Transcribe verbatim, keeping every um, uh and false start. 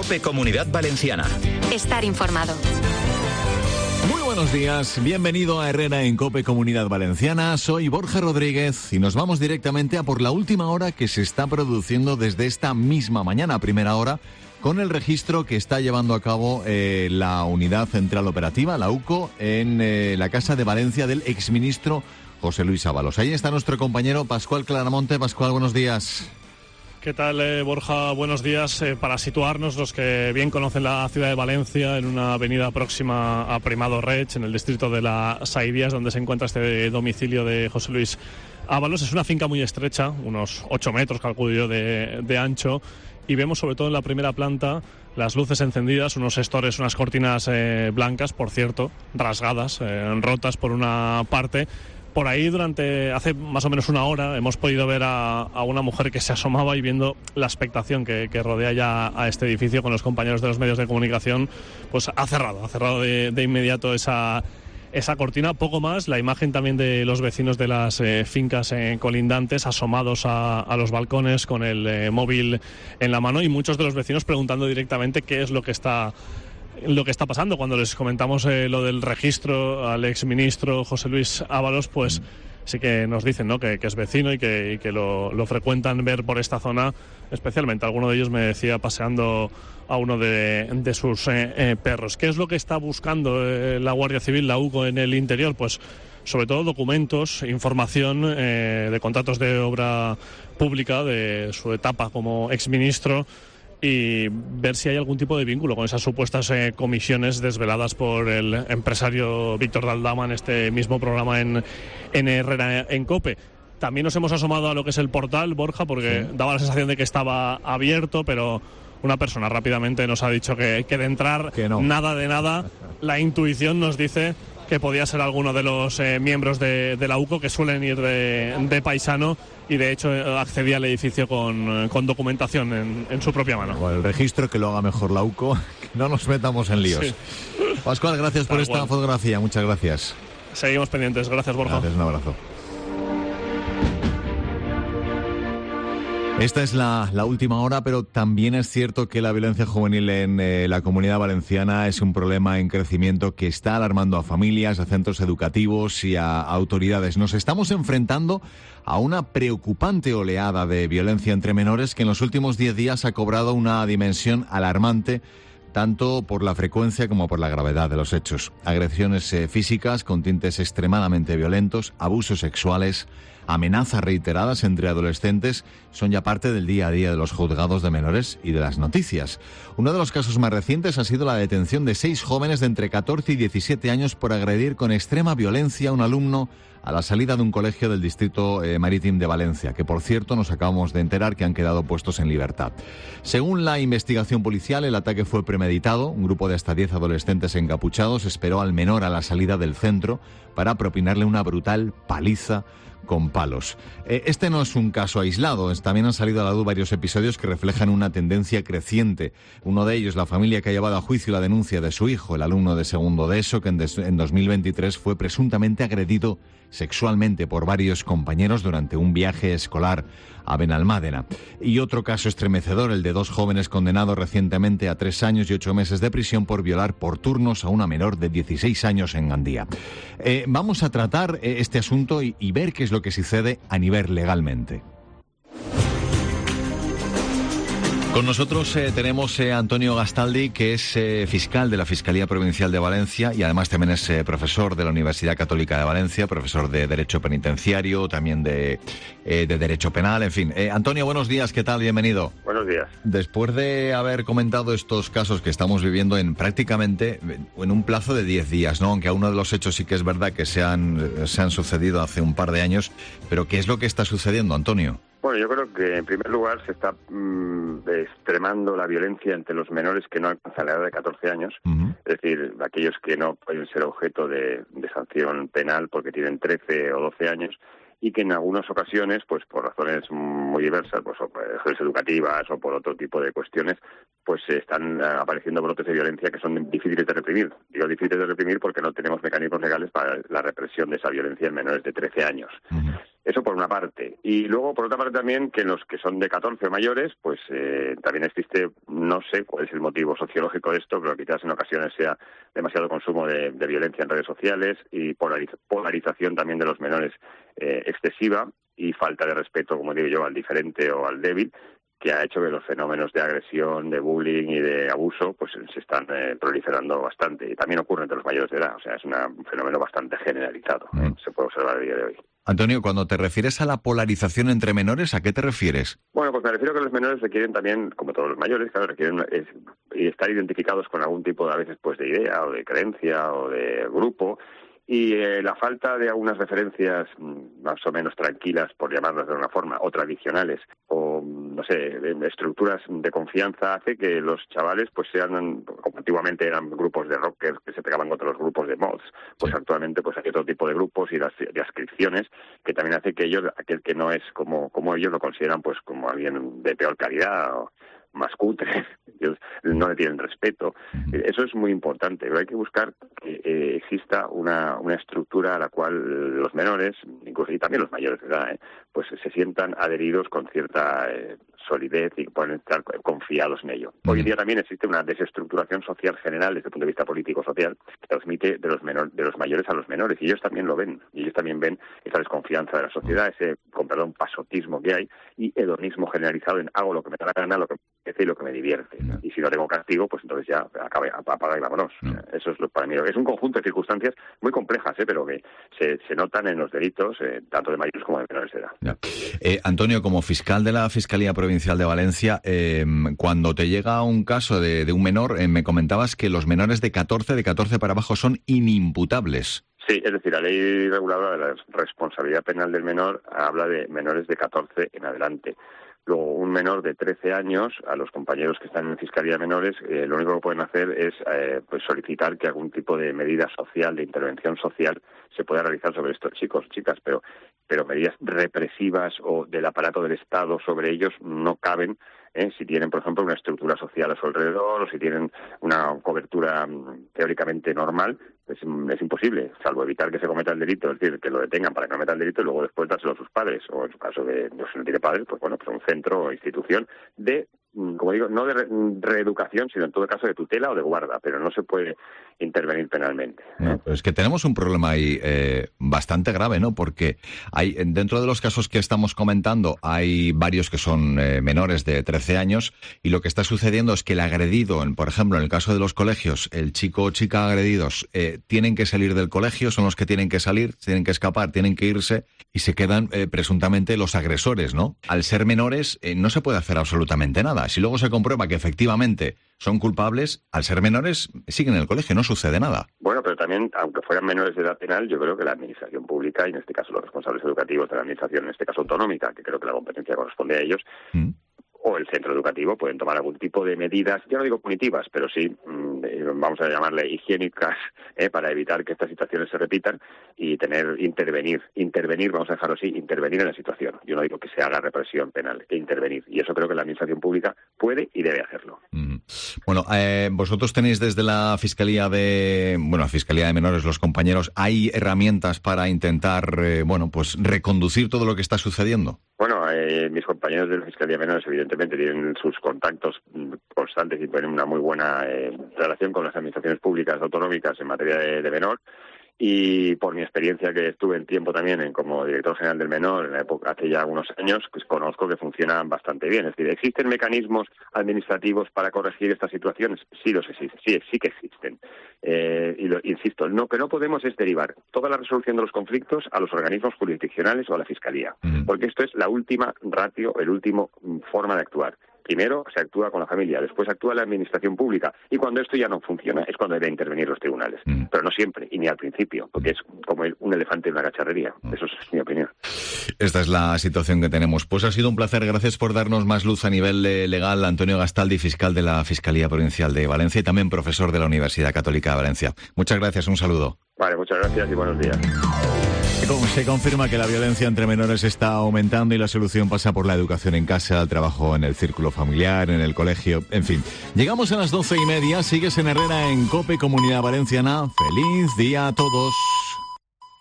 COPE Comunidad Valenciana. Estar informado. Muy buenos días, bienvenido a Herrera en COPE Comunidad Valenciana. Soy Borja Rodríguez y nos vamos directamente a por la última hora que se está produciendo desde esta misma mañana, a primera hora, con el registro que está llevando a cabo eh, la Unidad Central Operativa, la U C O, en eh, la Casa de Valencia del exministro José Luis Ábalos. Ahí está nuestro compañero Pascual Claramonte. Pascual, buenos días. ¿Qué tal, eh, Borja? Buenos días. Eh, para situarnos, los que bien conocen la ciudad de Valencia, en una avenida próxima a Primado Reig, en el distrito de la Saidías, donde se encuentra este domicilio de José Luis Ábalos. Es una finca muy estrecha, unos ocho metros, calculo yo, de, de ancho, y vemos sobre todo en la primera planta las luces encendidas, unos estores, unas cortinas eh, blancas, por cierto, rasgadas, eh, rotas por una parte. Por ahí, durante hace más o menos una hora, hemos podido ver a, a una mujer que se asomaba y, viendo la expectación que, que rodea ya a este edificio con los compañeros de los medios de comunicación, pues ha cerrado, ha cerrado de, de inmediato esa, esa cortina. Poco más, la imagen también de los vecinos de las eh, fincas eh, colindantes asomados a, a los balcones con el eh, móvil en la mano, y muchos de los vecinos preguntando directamente qué es lo que está lo que está pasando. Cuando les comentamos eh, lo del registro al exministro José Luis Ábalos, pues sí que nos dicen, ¿no?, que, que es vecino y que, y que lo, lo frecuentan ver por esta zona, especialmente. Alguno de ellos me decía paseando a uno de, de sus eh, eh, perros. ¿Qué es lo que está buscando eh, la Guardia Civil, la U C O, en el interior? Pues sobre todo documentos, información eh, de contratos de obra pública, de su etapa como exministro, y ver si hay algún tipo de vínculo con esas supuestas eh, comisiones desveladas por el empresario Víctor Daldama en este mismo programa en, en Herrera en COPE. También nos hemos asomado a lo que es el portal, Borja, porque sí, daba la sensación de que estaba abierto, pero una persona rápidamente nos ha dicho que, que de entrar que no. nada de nada. La intuición nos dice que podía ser alguno de los eh, miembros de, de la U C O, que suelen ir de, de paisano, y de hecho accedía al edificio con, con documentación en, en su propia mano. Bueno, el registro que lo haga mejor la U C O, que no nos metamos en líos. Sí. Pascual, gracias por Tal esta cual. fotografía, muchas gracias. Seguimos pendientes, gracias, Borja. Gracias, un abrazo. Esta es la, la última hora, pero también es cierto que la violencia juvenil en eh, la Comunidad Valenciana es un problema en crecimiento que está alarmando a familias, a centros educativos y a autoridades. Nos estamos enfrentando a una preocupante oleada de violencia entre menores que en los últimos diez días ha cobrado una dimensión alarmante, tanto por la frecuencia como por la gravedad de los hechos. Agresiones eh, físicas con tintes extremadamente violentos, abusos sexuales, amenazas reiteradas entre adolescentes son ya parte del día a día de los juzgados de menores y de las noticias. Uno de los casos más recientes ha sido la detención de seis jóvenes de entre catorce y diecisiete años por agredir con extrema violencia a un alumno a la salida de un colegio del distrito eh, marítimo de Valencia, que por cierto nos acabamos de enterar que han quedado puestos en libertad. Según la investigación policial, el ataque fue premeditado. Un grupo de hasta diez adolescentes encapuchados esperó al menor a la salida del centro para propinarle una brutal paliza con palos. Eh, este no es un caso aislado, también han salido a la luz varios episodios que reflejan una tendencia creciente. Uno de ellos, la familia que ha llevado a juicio la denuncia de su hijo, el alumno de segundo de ESO, que en, des- en dos mil veintitrés fue presuntamente agredido sexualmente por varios compañeros durante un viaje escolar a Benalmádena. Y otro caso estremecedor, el de dos jóvenes condenados recientemente a tres años y ocho meses de prisión por violar por turnos a una menor de dieciséis años en Gandía. Eh, vamos a tratar eh, este asunto y, y ver qué es lo que sucede a nivel legalmente. Con nosotros eh, tenemos eh, a Antonio Gastaldi, que es eh, fiscal de la Fiscalía Provincial de Valencia y además también es eh, profesor de la Universidad Católica de Valencia, profesor de Derecho Penitenciario, también de, eh, de Derecho Penal, en fin. Eh, Antonio, buenos días, ¿qué tal? Bienvenido. Buenos días. Después de haber comentado estos casos que estamos viviendo en prácticamente en un plazo de diez días, ¿no? Aunque a uno de los hechos sí que es verdad que se han, se han sucedido hace un par de años, pero ¿qué es lo que está sucediendo, Antonio? Bueno, yo creo que en primer lugar se está mmm, extremando la violencia entre los menores que no alcanzan la edad de catorce años, uh-huh. Es decir, aquellos que no pueden ser objeto de, de sanción penal porque tienen trece o doce años y que en algunas ocasiones, pues por razones muy diversas, pues o por razones educativas o por otro tipo de cuestiones, pues están apareciendo brotes de violencia que son difíciles de reprimir. Digo difíciles de reprimir porque no tenemos mecanismos legales para la represión de esa violencia en menores de trece años. Uh-huh. Eso por una parte. Y luego, por otra parte también, que en los que son de catorce o mayores, pues eh, también existe, no sé cuál es el motivo sociológico de esto, pero quizás en ocasiones sea demasiado consumo de, de violencia en redes sociales y polariz- polarización también de los menores eh, excesiva y falta de respeto, como digo yo, al diferente o al débil, que ha hecho que los fenómenos de agresión, de bullying y de abuso pues se están eh, proliferando bastante. Y también ocurre entre los mayores de edad, o sea, es una, un fenómeno bastante generalizado, ¿eh? Se puede observar a día de hoy. Antonio, cuando te refieres a la polarización entre menores, ¿a qué te refieres? Bueno, pues me refiero a que los menores requieren también, como todos los mayores, claro, requieren es, estar identificados con algún tipo de, a veces, pues de idea o de creencia o de grupo. Y eh, la falta de algunas referencias más o menos tranquilas, por llamarlas de alguna forma, o tradicionales, o, no sé, estructuras de confianza, hace que los chavales pues sean, como antiguamente eran grupos de rockers que se pegaban contra los grupos de mods, pues sí. Actualmente pues hay otro tipo de grupos y las de ascripciones que también hace que ellos, aquel que no es como, como ellos, lo consideran pues como alguien de peor calidad o más cutre, ellos no le tienen respeto. Eso es muy importante, pero hay que buscar que eh, exista una, una estructura a la cual los menores, incluso y también los mayores de edad, eh, pues se sientan adheridos con cierta eh, solidez y pueden estar confiados en ello. Hoy en día también existe una desestructuración social general desde el punto de vista político-social que transmite de los, menor, de los mayores a los menores, y ellos también lo ven, y ellos también ven esa desconfianza de la sociedad, ese, con perdón, pasotismo que hay, y hedonismo generalizado en hago lo que me da la gana, lo que me hace y lo que me divierte. No. Y si no tengo castigo, pues entonces ya acabe, apaga y vámonos. No. Eso es lo, para mí. Es un conjunto de circunstancias muy complejas, ¿eh? Pero que se, se notan en los delitos, eh, tanto de mayores como de menores de edad. No. Eh, Antonio, como fiscal de la Fiscalía Provincial de Valencia, eh, cuando te llega un caso de, de un menor, eh, me comentabas que los menores de catorce, de catorce para abajo son inimputables. Sí, es decir, la ley reguladora de la responsabilidad penal del menor habla de menores de catorce en adelante. Luego, un menor de trece años, a los compañeros que están en Fiscalía de Menores, eh, lo único que pueden hacer es eh, pues solicitar que algún tipo de medida social, de intervención social, se pueda realizar sobre estos chicos, chicas, pero, pero medidas represivas o del aparato del Estado sobre ellos no caben, ¿eh? Si tienen, por ejemplo, una estructura social a su alrededor o si tienen una cobertura um, teóricamente normal. Es, es imposible, salvo evitar que se cometa el delito, es decir, que lo detengan para que cometa el delito y luego después dárselo a sus padres, o en su caso de no, si no tiene padres, pues bueno, pues un centro o institución de, como digo, no de re reeducación, sino en todo caso de tutela o de guarda, pero no se puede intervenir penalmente. No, pero es que tenemos un problema ahí eh, bastante grave, ¿no? Porque hay dentro de los casos que estamos comentando hay varios que son eh, menores de trece años y lo que está sucediendo es que el agredido, en, por ejemplo, en el caso de los colegios, el chico o chica agredidos eh, tienen que salir del colegio, son los que tienen que salir, tienen que escapar, tienen que irse y se quedan eh, presuntamente los agresores, ¿no? Al ser menores eh, no se puede hacer absolutamente nada. Si luego se comprueba que efectivamente son culpables, al ser menores siguen en el colegio, no sucede nada. Bueno, pero también, aunque fueran menores de edad penal, yo creo que la administración pública, y en este caso los responsables educativos de la administración, en este caso autonómica, que creo que la competencia corresponde a ellos, ¿Mm? o el centro educativo pueden tomar algún tipo de medidas, yo no digo punitivas, pero sí, mmm, vamos a llamarle higiénicas, eh, para evitar que estas situaciones se repitan y tener, intervenir, intervenir, vamos a dejarlo así, intervenir en la situación. Yo no digo que se haga represión penal, que intervenir. Y eso creo que la administración pública puede y debe hacerlo. Mm. Bueno, eh, vosotros tenéis desde la Fiscalía de, bueno, la Fiscalía de Menores, los compañeros, ¿hay herramientas para intentar, eh, bueno, pues reconducir todo lo que está sucediendo? Bueno, eh, mis compañeros de la Fiscalía de Menores evidentemente tienen sus contactos constantes y tienen una muy buena eh, relación con las administraciones públicas autonómicas en materia de, de menor. Y por mi experiencia que estuve en tiempo también en como director general del menor en la época hace ya unos años, pues conozco que funcionan bastante bien. Es decir, ¿existen mecanismos administrativos para corregir estas situaciones? Sí los existen, sí, sí que existen. Eh, y lo, insisto, lo que no podemos es derivar toda la resolución de los conflictos a los organismos jurisdiccionales o a la Fiscalía, uh-huh. porque esto es la última ratio, el último forma de actuar. Primero se actúa con la familia, después actúa la administración pública, y cuando esto ya no funciona es cuando deben intervenir los tribunales. Mm. Pero no siempre, y ni al principio, porque es como un elefante en una cacharrería. Mm. Eso es mi opinión. Esta es la situación que tenemos. Pues ha sido un placer, gracias por darnos más luz a nivel legal. Antonio Gastaldi, fiscal de la Fiscalía Provincial de Valencia y también profesor de la Universidad Católica de Valencia. Muchas gracias, un saludo. Vale, muchas gracias y buenos días. Se confirma que la violencia entre menores está aumentando y la solución pasa por la educación en casa, el trabajo en el círculo familiar, en el colegio, en fin. Llegamos a las doce y media, sigues en Herrera en COPE, Comunidad Valenciana. ¡Feliz día a todos!